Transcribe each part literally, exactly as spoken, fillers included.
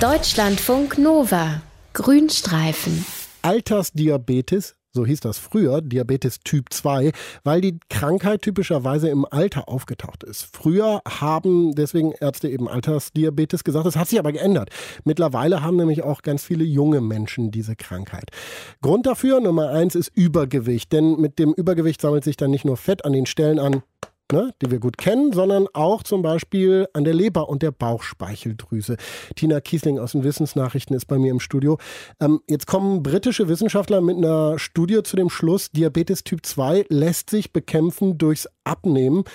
Deutschlandfunk Nova. Grünstreifen. Altersdiabetes, so hieß das früher, Diabetes Typ zwei, weil die Krankheit typischerweise im Alter aufgetaucht ist. Früher haben deswegen Ärzte eben Altersdiabetes gesagt, das hat sich aber geändert. Mittlerweile haben nämlich auch ganz viele junge Menschen diese Krankheit. Grund dafür, Nummer eins, ist Übergewicht, denn mit dem Übergewicht sammelt sich dann nicht nur Fett an den Stellen an, Ne, die wir gut kennen, sondern auch zum Beispiel an der Leber und der Bauchspeicheldrüse. Tina Kiesling aus den Wissensnachrichten ist bei mir im Studio. Ähm, jetzt kommen britische Wissenschaftler mit einer Studie zu dem Schluss, Diabetes Typ zwei lässt sich bekämpfen durchs Abnehmen.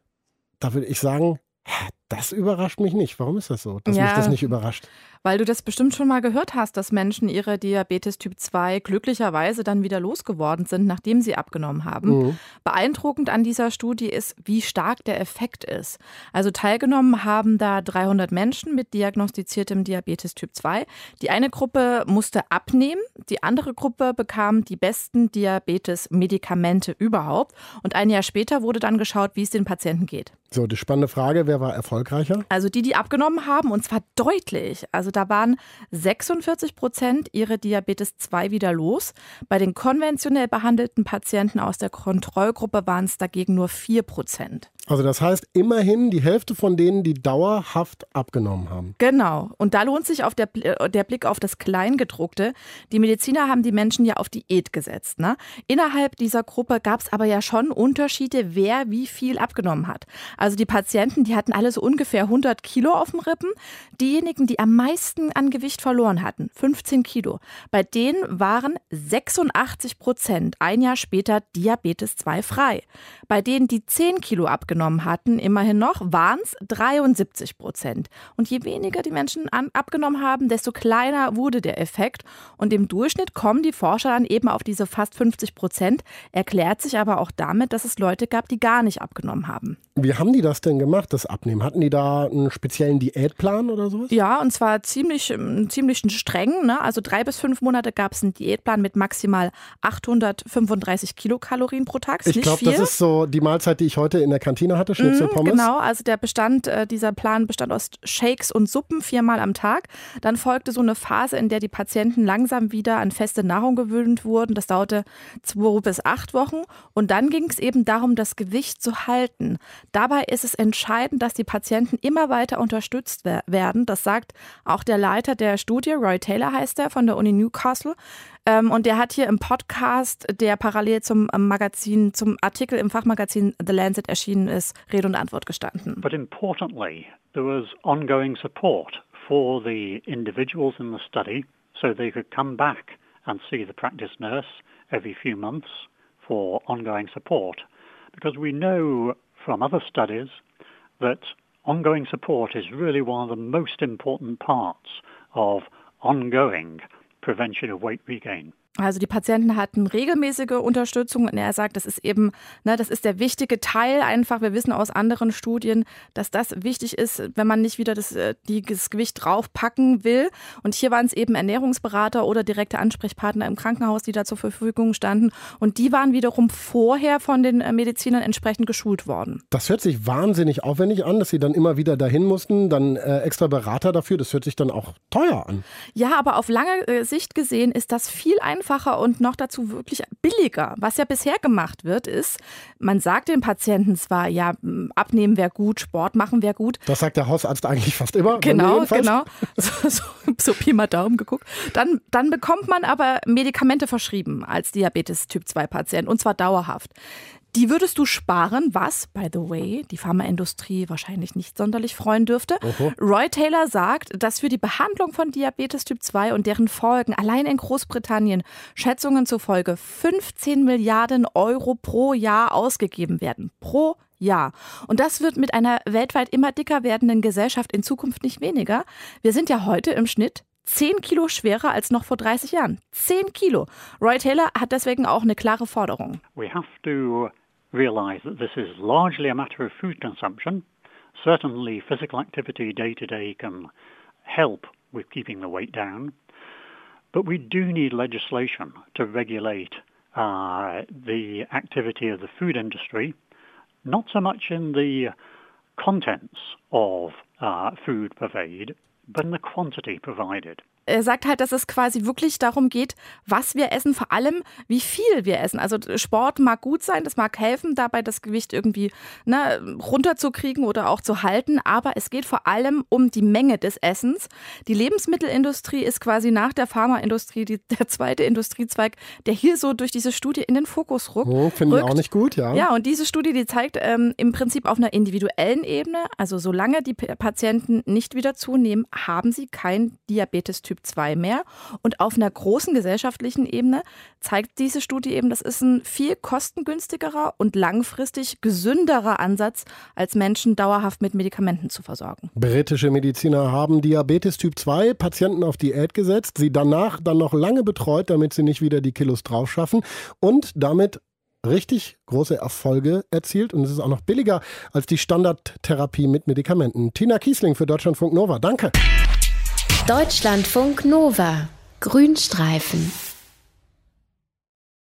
Da würde ich sagen, das überrascht mich nicht. Warum ist das so, dass ja, mich das nicht überrascht? Weil du das bestimmt schon mal gehört hast, dass Menschen ihre Diabetes Typ zwei glücklicherweise dann wieder losgeworden sind, nachdem sie abgenommen haben. Mhm. Beeindruckend an dieser Studie ist, wie stark der Effekt ist. Also teilgenommen haben da dreihundert Menschen mit diagnostiziertem Diabetes Typ zwei. Die eine Gruppe musste abnehmen, die andere Gruppe bekam die besten Diabetes-Medikamente überhaupt. Und ein Jahr später wurde dann geschaut, wie es den Patienten geht. So, die spannende Frage, wer war erfolgreicher? Also die, die abgenommen haben, und zwar deutlich. Also da waren sechsundvierzig Prozent ihre Diabetes zwei wieder los. Bei den konventionell behandelten Patienten aus der Kontrollgruppe waren es dagegen nur vier Prozent. Also das heißt immerhin die Hälfte von denen, die dauerhaft abgenommen haben. Genau. Und da lohnt sich auf der, der Blick auf das Kleingedruckte. Die Mediziner haben die Menschen ja auf Diät gesetzt. Ne? Innerhalb dieser Gruppe gab es aber ja schon Unterschiede, wer wie viel abgenommen hat. Also die Patienten, die hatten alle so ungefähr hundert Kilo auf dem Rippen. Diejenigen, die am meisten an Gewicht verloren hatten, fünfzehn Kilo, bei denen waren sechsundachtzig Prozent ein Jahr später Diabetes zwei frei. Bei denen, die zehn Kilo abgenommen hatten, immerhin noch, waren es dreiundsiebzig Prozent. Und je weniger die Menschen an, abgenommen haben, desto kleiner wurde der Effekt. Und im Durchschnitt kommen die Forscher dann eben auf diese fast fünfzig Prozent, erklärt sich aber auch damit, dass es Leute gab, die gar nicht abgenommen haben. Wie haben die das denn gemacht, das Abnehmen? Hatten die da einen speziellen Diätplan oder sowas? Ja, und zwar ziemlich, ziemlich streng. Ne? Also drei bis fünf Monate gab es einen Diätplan mit maximal achthundertfünfunddreißig Kilokalorien pro Tag. Ich glaube, das ist so die Mahlzeit, die ich heute in der Kantine hatte, Schnitzel, Pommes. Genau, also der bestand, äh, dieser Plan bestand aus Shakes und Suppen viermal am Tag. Dann folgte so eine Phase, in der die Patienten langsam wieder an feste Nahrung gewöhnt wurden. Das dauerte zwei bis acht Wochen. Und dann ging es eben darum, das Gewicht zu halten. Dabei ist es entscheidend, dass die Patienten immer weiter unterstützt werden. Das sagt auch der Leiter der Studie, Roy Taylor heißt er, von der Uni Newcastle. Ähm, und der hat hier im Podcast, der parallel zum Magazin, zum Artikel im Fachmagazin The Lancet erschienen ist, Rede und Antwort gestanden. But importantly, there was ongoing support for the individuals in the study, so they could come back and see the practice nurse every few months for ongoing support. Because we know from other studies that ongoing support is really one of the most important parts of ongoing prevention of weight regain. Also die Patienten hatten regelmäßige Unterstützung und er sagt, das ist eben, ne, das ist der wichtige Teil einfach. Wir wissen aus anderen Studien, dass das wichtig ist, wenn man nicht wieder das, das Gewicht draufpacken will. Und hier waren es eben Ernährungsberater oder direkte Ansprechpartner im Krankenhaus, die da zur Verfügung standen. Und die waren wiederum vorher von den Medizinern entsprechend geschult worden. Das hört sich wahnsinnig aufwendig an, dass sie dann immer wieder dahin mussten, dann äh, extra Berater dafür. Das hört sich dann auch teuer an. Ja, aber auf lange äh, Sicht gesehen ist das viel einfacher. Einfacher und noch dazu wirklich billiger. Was ja bisher gemacht wird, ist, man sagt den Patienten zwar, ja, abnehmen wäre gut, Sport machen wäre gut. Das sagt der Hausarzt eigentlich fast immer. Genau, genau. So, so, so Pi mal Daumen geguckt. Dann, dann bekommt man aber Medikamente verschrieben als Diabetes Typ zwei Patient und zwar dauerhaft. Die würdest du sparen, was, by the way, die Pharmaindustrie wahrscheinlich nicht sonderlich freuen dürfte. Oho. Roy Taylor sagt, dass für die Behandlung von Diabetes Typ zwei und deren Folgen allein in Großbritannien Schätzungen zufolge fünfzehn Milliarden Euro pro Jahr ausgegeben werden. Pro Jahr. Und das wird mit einer weltweit immer dicker werdenden Gesellschaft in Zukunft nicht weniger. Wir sind ja heute im Schnitt zehn Kilo schwerer als noch vor dreißig Jahren. zehn Kilo. Roy Taylor hat deswegen auch eine klare Forderung. We have to realize that this is largely a matter of food consumption. Certainly physical activity day to day can help with keeping the weight down. But we do need legislation to regulate uh, the activity of the food industry, not so much in the contents of uh, food purveyed, but in the quantity provided. Er sagt halt, dass es quasi wirklich darum geht, was wir essen, vor allem wie viel wir essen. Also Sport mag gut sein, das mag helfen, dabei das Gewicht irgendwie ne, runterzukriegen oder auch zu halten, aber es geht vor allem um die Menge des Essens. Die Lebensmittelindustrie ist quasi nach der Pharmaindustrie die, der zweite Industriezweig, der hier so durch diese Studie in den Fokus rückt. Oh, finde ich auch nicht gut, ja. Ja, und diese Studie, die zeigt ähm, im Prinzip auf einer individuellen Ebene, also solange die P- Patienten nicht wieder zunehmen, haben sie kein Diabetes-Typ zwei mehr. Und auf einer großen gesellschaftlichen Ebene zeigt diese Studie eben, das ist ein viel kostengünstigerer und langfristig gesünderer Ansatz, als Menschen dauerhaft mit Medikamenten zu versorgen. Britische Mediziner haben Diabetes Typ zwei Patienten auf Diät gesetzt, sie danach dann noch lange betreut, damit sie nicht wieder die Kilos drauf schaffen und damit richtig große Erfolge erzielt. Und es ist auch noch billiger als die Standardtherapie mit Medikamenten. Tina Kiesling für Deutschlandfunk Nova. Danke. Deutschlandfunk Nova. Grünstreifen.